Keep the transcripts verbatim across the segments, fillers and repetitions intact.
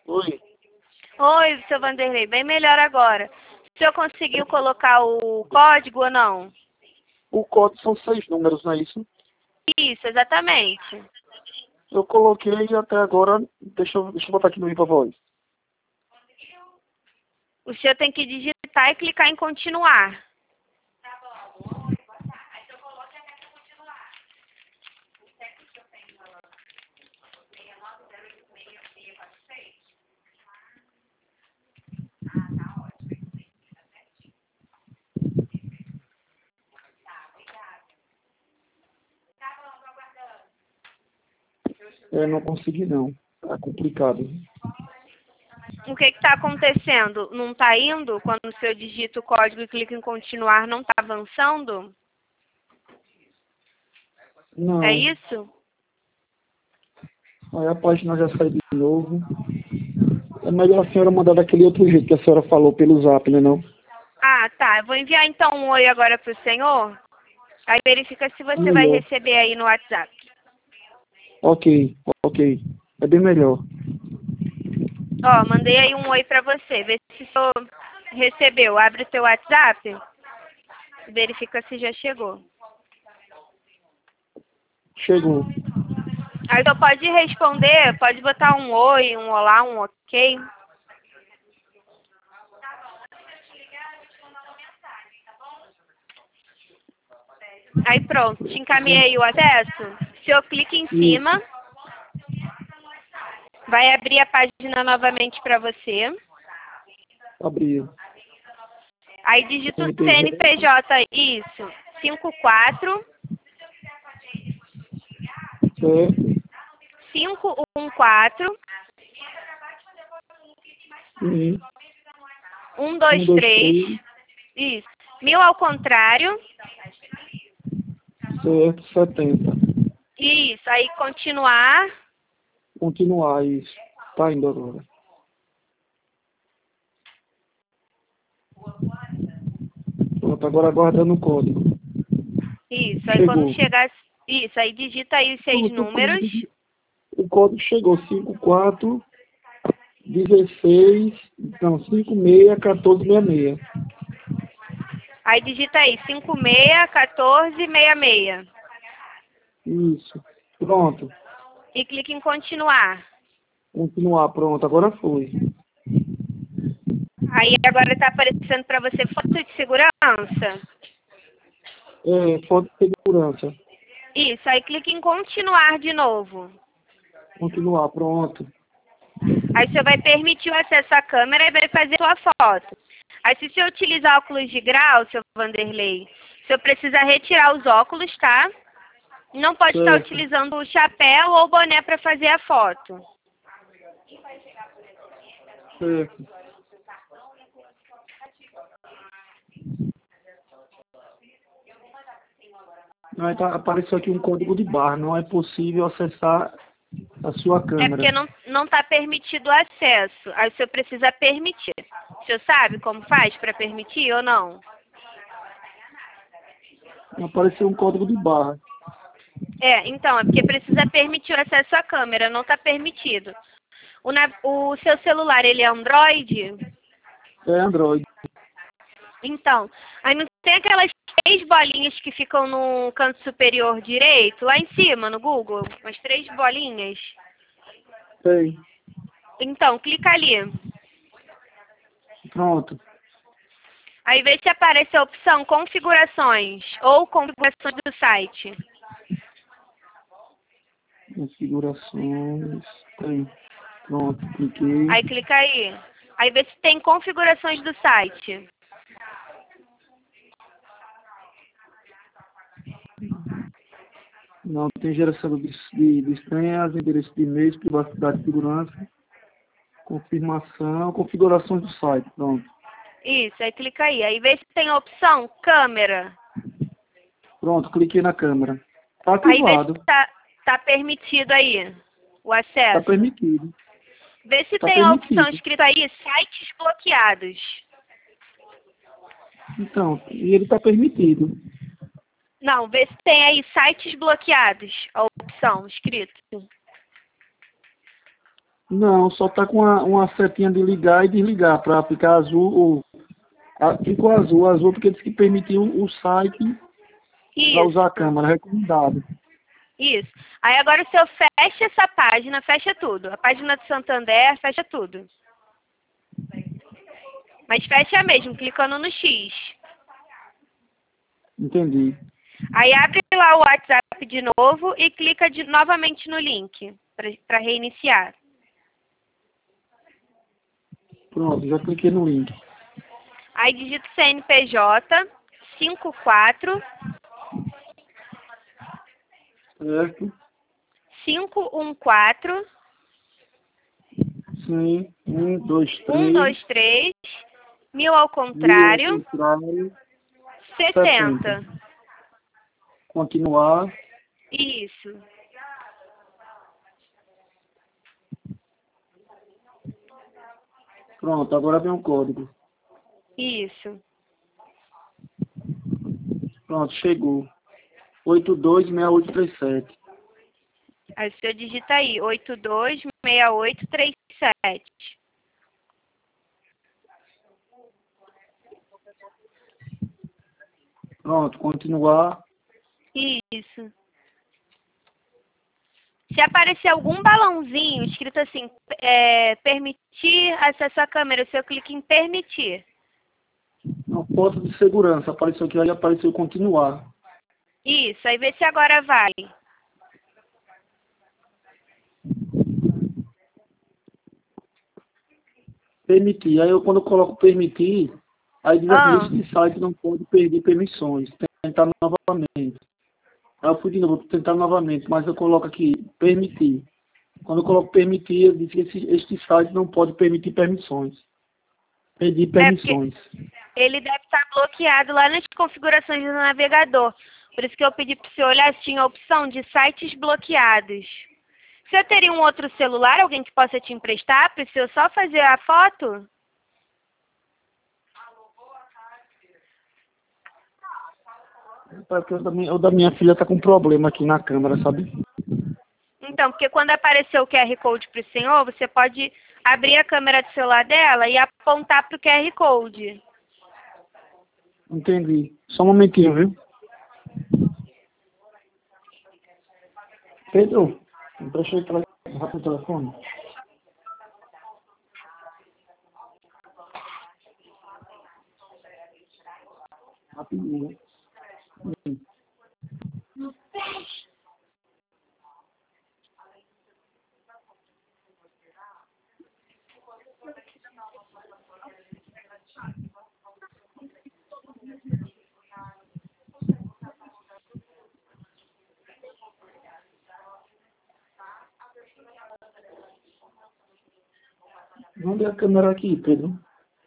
Oi. Oi, seu Vanderlei, bem melhor agora. O senhor conseguiu colocar o código ou não? O código são seis números, não é isso? Isso, exatamente. Eu coloquei e até agora, deixa eu, deixa eu botar aqui no Viva Voz. O senhor tem que digitar e clicar em continuar. É, não consegui não. Tá complicado. O que está acontecendo? Não está indo? Quando o senhor digita o código e clica em continuar, não está avançando? Não. É isso? Aí a página já sai de novo. É melhor a senhora mandar daquele outro jeito que a senhora falou pelo zap, né não? Ah, tá. Eu vou enviar então um oi agora para o senhor. Aí verifica se você vai Melhor. receber aí no WhatsApp. Ok, ok. É bem melhor. Ó, mandei aí um oi para você. Vê se o senhor recebeu. Abre o seu WhatsApp. Verifica se já chegou. Chegou. Aí só pode responder, pode botar um oi, um olá, um ok. Aí pronto, te encaminhei o acesso. Se eu clique em cima, vai abrir a página novamente para você. Abriu. Aí digita o C N P J, isso, cinco quatro, Certo. cinco um quatro, Sim. um dois Um, dois, três, três. isso, mil ao contrário, Certo. Setenta. isso, aí continuar, Continuar isso. Tá indo agora. Pronto, agora aguardando o código. isso, aí quando Chegou. chegar, isso, aí digita aí os seis Pronto, o números. código, o código chegou. cinco quatro dezesseis. Não, cinco seis, quatorze sessenta e seis. Aí digita aí, cinco seis, quatorze, sessenta e seis. Isso. Pronto. E clique em continuar. Continuar. Pronto, agora foi. Aí agora está aparecendo para você foto de segurança. É, foto de segurança. Isso, aí clique em continuar de novo. Continuar. Pronto. Aí você vai permitir o acesso à câmera e vai fazer sua foto. Aí se você utilizar óculos de grau, seu Vanderlei, você precisa retirar os óculos, tá? Não pode estar Certo. utilizando o chapéu ou o boné para fazer a foto. Certo. Aí tá, apareceu aqui um código de barra. Não é possível acessar a sua É câmera. porque não não está permitido o acesso. Aí você precisa permitir. O senhor sabe como faz para permitir ou não? Apareceu um código de barra. É, então, é porque precisa permitir o acesso à câmera, não está permitido. O, na- o seu celular, ele é Android? É Android. Então, aí não tem aquelas três bolinhas que ficam no canto superior direito, lá em cima, no Google? Umas três bolinhas? Tem. Então, clica ali. Pronto. Aí vê se aparece a opção configurações ou configurações do site. Configurações. Tem. Pronto. Cliquei. Aí clica aí. Aí vê se tem configurações do site. Não tem geração de, de, de senhas, endereço de e-mail, privacidade e segurança. Confirmação. Configurações do site. Pronto. Isso, aí clica aí. Aí vê se tem a opção câmera. Pronto. Cliquei na câmera. Tá Aí vê ativado. se tá, tá permitido aí o Tá acesso. permitido. Vê se Tá tem a opção permitido. escrita aí, sites bloqueados. Então, e ele tá permitido. Não, vê se tem aí sites bloqueados, a opção escrita. Não, só tá com uma, uma setinha de ligar e desligar para ficar azul ou ah, ficou azul, azul porque disse que permitiu o site para Isso, usar a câmera, recomendado. isso. Aí agora o senhor fecha essa página, fecha tudo. A página do Santander, fecha tudo. Mas fecha mesmo, clicando no X. Entendi. Aí abre lá o WhatsApp de novo e clica de, novamente no link para reiniciar. Pronto, já cliquei no link. Aí digita C N P J cinco quatro Certo? cinco um quatro Sim. Um, dois, um três. dois três mil ao Mil ao contrário contrário. setenta. Continuar. Isso. Pronto, agora vem o código. Isso. Pronto, chegou. oito dois seis oito três sete. Aí o senhor digita aí, oito dois seis oito três sete. Pronto, continuar. Isso. Se aparecer algum balãozinho escrito assim, é, permitir acesso à câmera, o senhor clica em permitir. Uma foto de segurança. Apareceu aqui, aí apareceu continuar. Isso, aí vê se agora vai. Permitir. Aí eu, quando eu coloco permitir, aí diz Ah, assim, este site não pode perder permissões. Tentar novamente. Aí eu fui de novo, tentar novamente, mas eu coloco aqui, permitir. Quando eu coloco permitir, eu diz que esse, este site não pode permitir permissões. Pedir é porque permissões. ele deve estar bloqueado lá nas configurações do navegador. Por isso que eu pedi para o senhor olhar se tinha a opção de sites bloqueados. Você teria um outro celular, alguém que possa te emprestar, para o senhor só fazer a foto? Porque o da minha, o da minha filha tá com problema aqui na câmera, sabe? Então, porque quando aparecer o Q R Code para o senhor, você pode abrir a câmera do celular dela e apontar para o Q R Code. Entendi. Só um momentinho, viu? Pedro, deixa eu entrar rápido o telefone. Rapidinho. Hum. Onde é a câmera aqui, Pedro?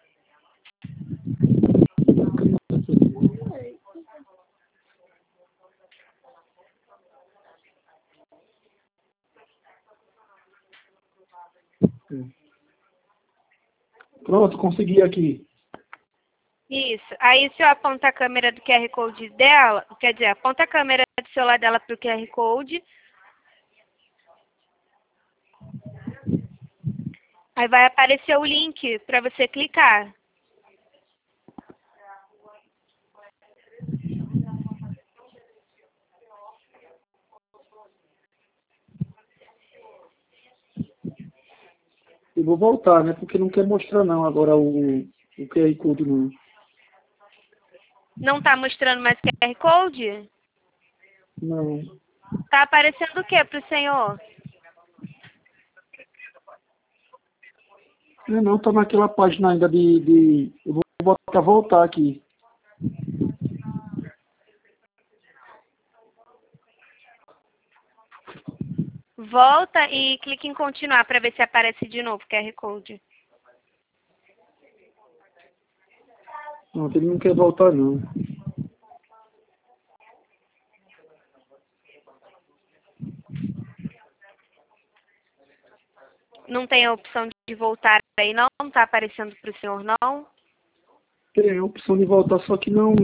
Pronto, consegui aqui. Isso. Aí, se eu apontar a câmera do Q R Code dela, quer dizer, aponta a câmera do celular dela para o Q R Code. Aí vai aparecer o link para você clicar. Eu vou voltar, né? Porque não quer mostrar não agora o, o Q R Code não. Não está mostrando mais o Q R Code? Não. Está aparecendo o que para o senhor? Não, não, tá naquela página ainda de, de... Eu vou botar voltar aqui. Volta e clique em continuar para ver se aparece de novo o Q R Code. Não, ele não quer voltar não. Não tem a opção de voltar aí não? Não está aparecendo para o senhor não? Tem a opção de voltar, só que não...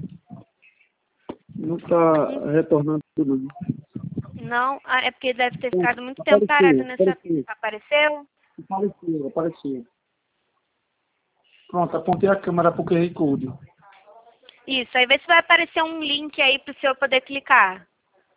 Não tá retornando tudo. Não? Ah, é porque deve ter ficado muito tempo parado Apareceu, nessa... apareceu. Apareceu? Apareceu, apareceu. Pronto, apontei a câmera para o Q R Code. Isso, aí vê se vai aparecer um link aí para o senhor poder clicar.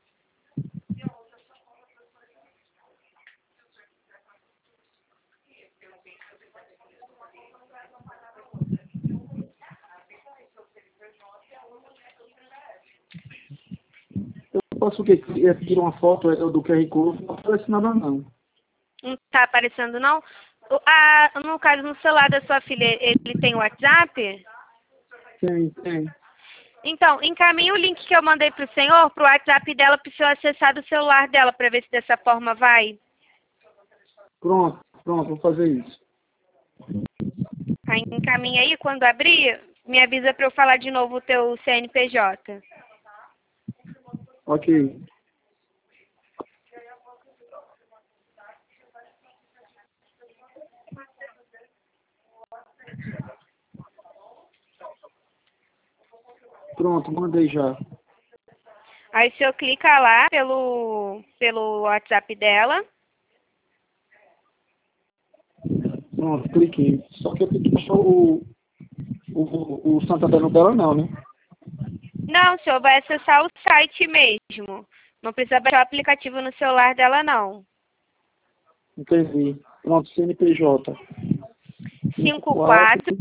Eu posso o quê? É, tirar uma foto é, do Q R Code, não aparece nada não. Não está aparecendo, não? O- a- no caso, no celular da sua filha, ele tem WhatsApp? Tem, tem. Então, encaminhe o link que eu mandei para o senhor, para o WhatsApp dela, para o senhor acessar do celular dela, para ver se dessa forma vai. Pronto, pronto, vou fazer isso. Aí encaminha aí, quando abrir, me avisa para eu falar de novo o teu C N P J. Ok. Pronto, mandei já. Aí o senhor clica lá pelo, pelo WhatsApp dela. Pronto, cliquei. Só que eu tenho que deixar o, o, o Santander no dela não, né? Não, o senhor vai acessar o site mesmo. Não precisa baixar o aplicativo no celular dela, não. Entendi. Pronto, C N P J. cinco quatro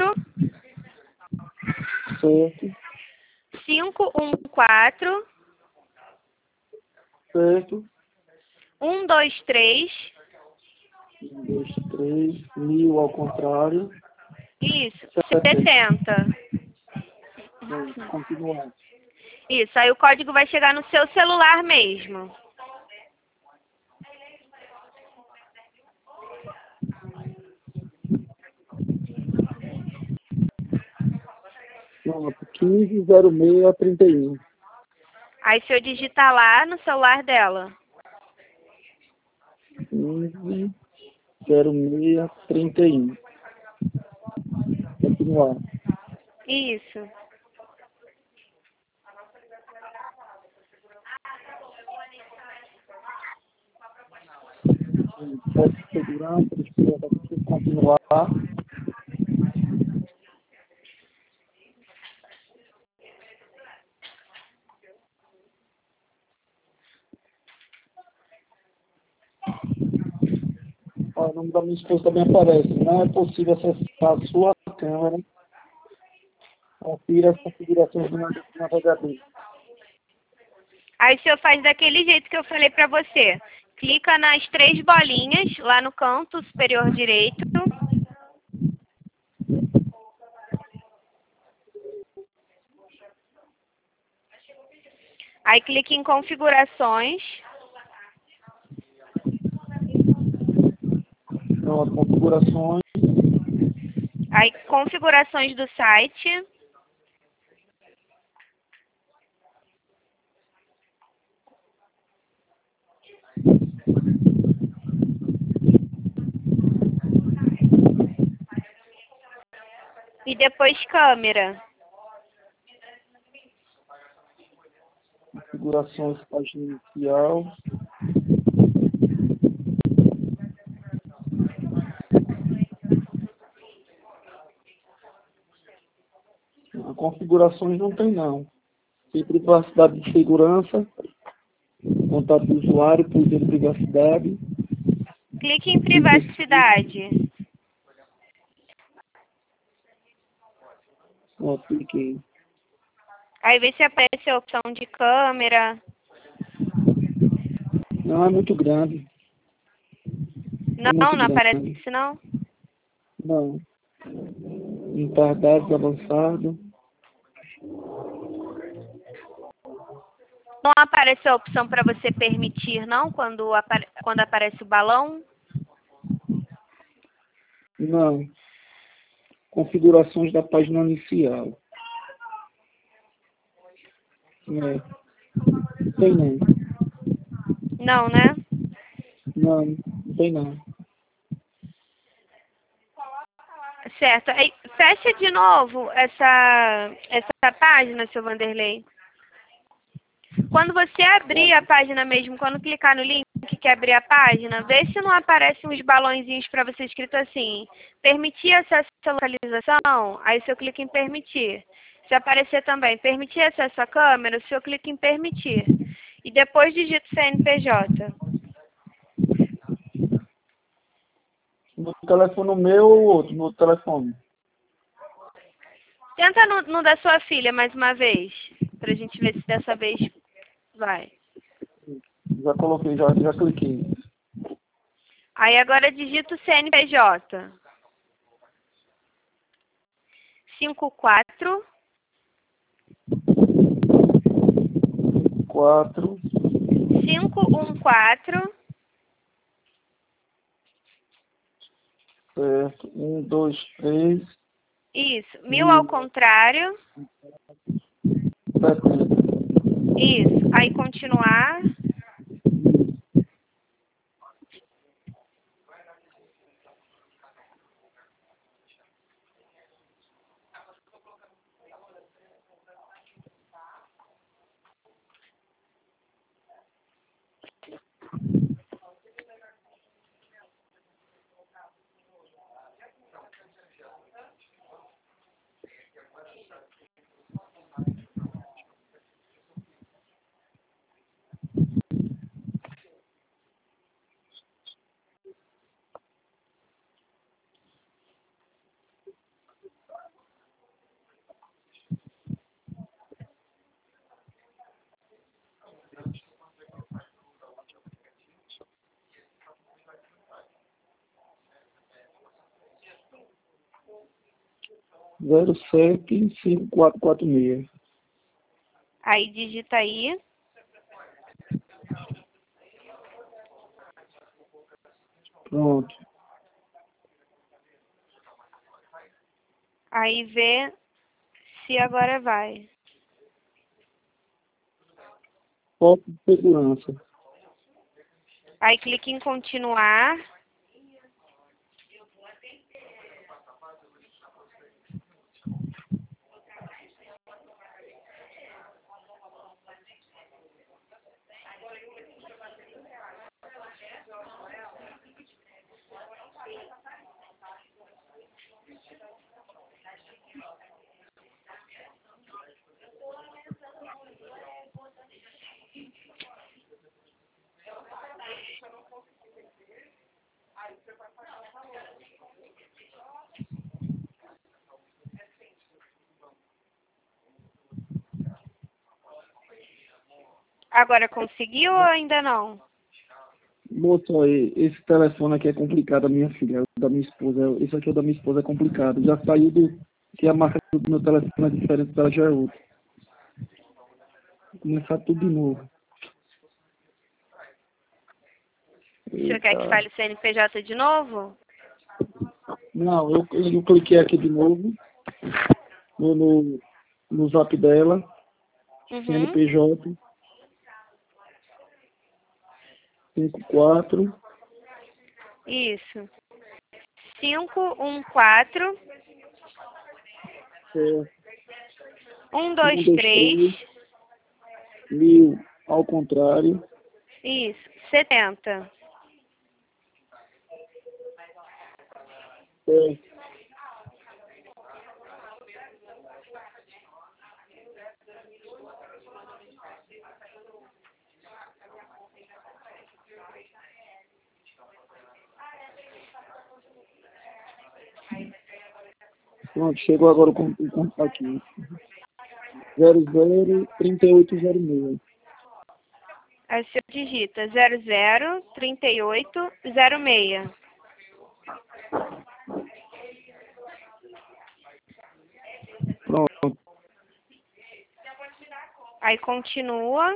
Certo, cinco um quatro certo. um dois três. Um, dois, três, mil ao contrário. Isso, setenta. setenta. Pronto, continuar. Isso, aí o código vai chegar no seu celular mesmo. Pronto, quinze zero seis trinta e um. Aí o senhor digita lá no celular dela. quinze zero seis trinta e um. Continuar. Isso. Teste de segurança, deixa eu aqui, continuar. Ó, o nome da minha esposa também aparece. Não é possível acessar a sua câmera. Confira as configurações do navegador. Aí o senhor faz daquele jeito que eu falei pra você. Clica nas três bolinhas lá no canto superior direito. Aí clique em configurações. Pronto, configurações. Aí configurações do site. E depois câmera. Configurações, página inicial. Configurações não tem não. Tem privacidade de segurança, contato do usuário, política de privacidade. Clique em privacidade. Ó, cliquei. Aí vê se aparece a opção de câmera. Não é muito grande. É Não, muito não aparece grande. não. Não. Limpar dados avançado. Não aparece a opção para você permitir, não? Quando, apare quando aparece o balão? Não. Configurações da página inicial. É. Tem não. Não, né? Não, não tem não. Certo. Aí, fecha de novo essa, essa página, seu Vanderlei. Quando você abrir a página mesmo, quando clicar no link que abrir a página, vê se não aparecem uns balãozinhos para você escrito assim, permitir acesso à localização, aí se eu clico em permitir. Se aparecer também, permitir acesso à câmera, se eu clico em permitir. E depois digito C N P J. No telefone meu ou outro? No telefone. Tenta no, no da sua filha mais uma vez, pra gente ver se dessa vez vai. Já coloquei, já, já cliquei. Aí agora digita o C N P J. cinco quatro. Quatro. cinco um quatro. Certo. Um, dois, três. Isso. Mil ao contrário. setenta. Isso. Aí continuar. Zero sete cinco quatro quatro seis. Aí digita aí. Pronto. Aí vê se agora vai. Foto de segurança. Aí clique em continuar. Agora conseguiu ou ainda não? Moço, aí, esse telefone aqui é complicado, da minha filha, da minha esposa. Esse aqui é o da minha esposa, é complicado. Já saiu do que a marca do meu telefone é diferente, dela já é outra. Vou começar tudo de novo. O senhor quer que Eita. fale o C N P J de novo? Não, eu, eu cliquei aqui de novo no, no, no zap dela, Uhum. C N P J cinco quatro. Isso. cinco um quatro. É, um dois três. Mil ao contrário. Isso. setenta. É. Pronto, chegou agora o con- o contato aqui. zero zero trinta e oito zero seis. Aí você digita zero zero trinta e oito zero seis. Pronto. Aí continua.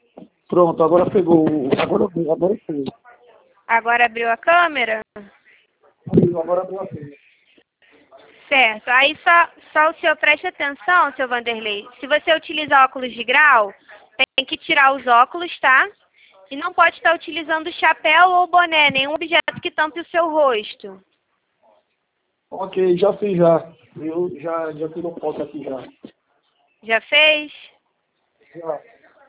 Pronto, agora pegou. Agora, agora foi. Agora abriu a câmera. abriu, agora abriu a senha. Certo. Aí só, só o senhor preste atenção, seu Vanderlei. Se você utilizar óculos de grau, tem que tirar os óculos, tá? E não pode estar utilizando chapéu ou boné, nenhum objeto que tampe o seu rosto. Ok, já fiz já. Eu já, já tirou foto aqui já. Já fez? Já.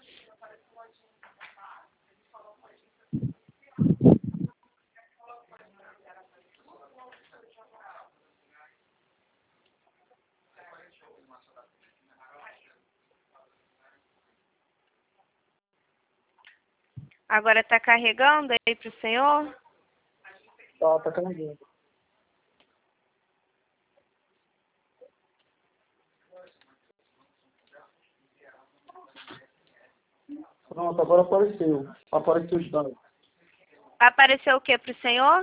Agora está carregando aí para o senhor? Tá, tá carregando. Pronto, agora apareceu. Apareceu os dados. Apareceu o que para o senhor?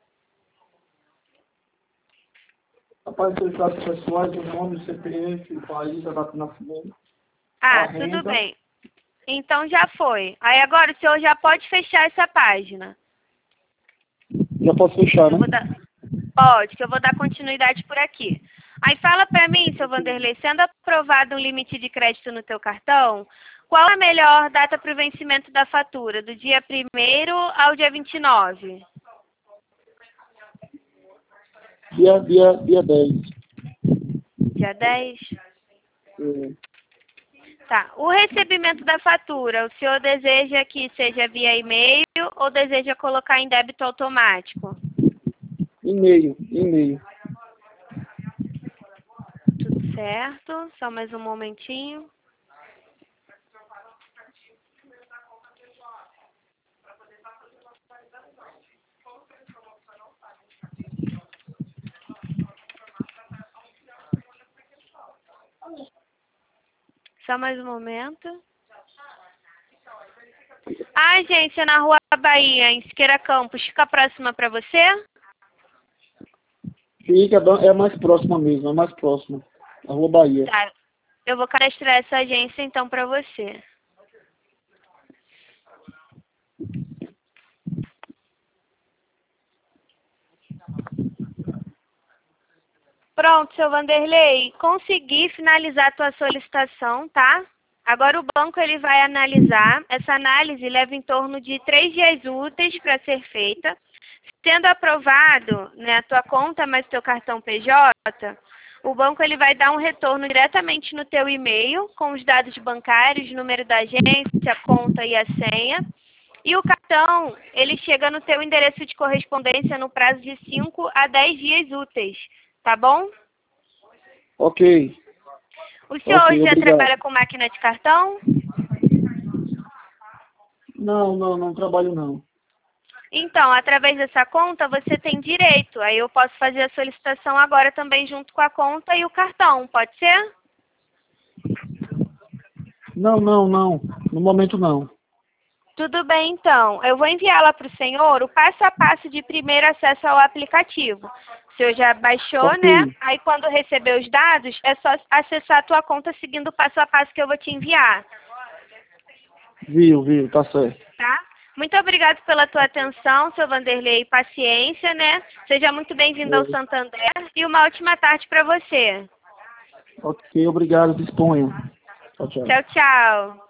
Apareceu os dados pessoais, o nome, o C P F, o país, a data de nascimento. Ah, A tudo renda. bem. Então já foi. Aí agora o senhor já pode fechar essa página. Já posso fechar, Eu né? vou dar... Pode, que eu vou dar continuidade por aqui. Aí fala para mim, seu Vanderlei, sendo aprovado um limite de crédito no teu cartão, qual a melhor data para o vencimento da fatura? Do dia primeiro ao dia vinte e nove? Dia, dia, dia dez. Dia dez? É. Tá. O recebimento da fatura, o senhor deseja que seja via e-mail ou deseja colocar em débito automático? E-mail, e-mail. Tudo certo. Só mais um momentinho. Só mais um momento. A agência na Rua Bahia, em Siqueira Campos, fica próxima para você? Fica, é mais próxima mesmo, é mais próxima. A Rua Bahia. Tá. Eu vou cadastrar essa agência então para você. Pronto, seu Vanderlei, consegui finalizar a tua solicitação, tá? Agora o banco ele vai analisar. Essa análise leva em torno de três dias úteis para ser feita. Sendo aprovado, né, a tua conta mais teu cartão P J, o banco ele vai dar um retorno diretamente no teu e-mail com os dados bancários, número da agência, a conta e a senha. E o cartão, ele chega no teu endereço de correspondência no prazo de cinco a dez dias úteis, tá bom? Ok. O senhor Ok, hoje já obrigado. trabalha com máquina de cartão? Não, não, não trabalho não. Então, através dessa conta, você tem direito. Aí eu posso fazer a solicitação agora também junto com a conta e o cartão, pode ser? Não, não, não. No momento não. Tudo bem, então. Eu vou enviar lá para o senhor o passo a passo de primeiro acesso ao aplicativo. O senhor já baixou, Ok. né? Aí quando receber os dados, é só acessar a tua conta seguindo o passo a passo que eu vou te enviar. Viu, viu, tá certo. Tá? Muito obrigado pela tua atenção, seu Vanderlei, e paciência, né? Seja muito bem-vindo ao É. Santander e uma ótima tarde para você. Ok, obrigado, disponha. Tchau, tchau. Tchau, tchau.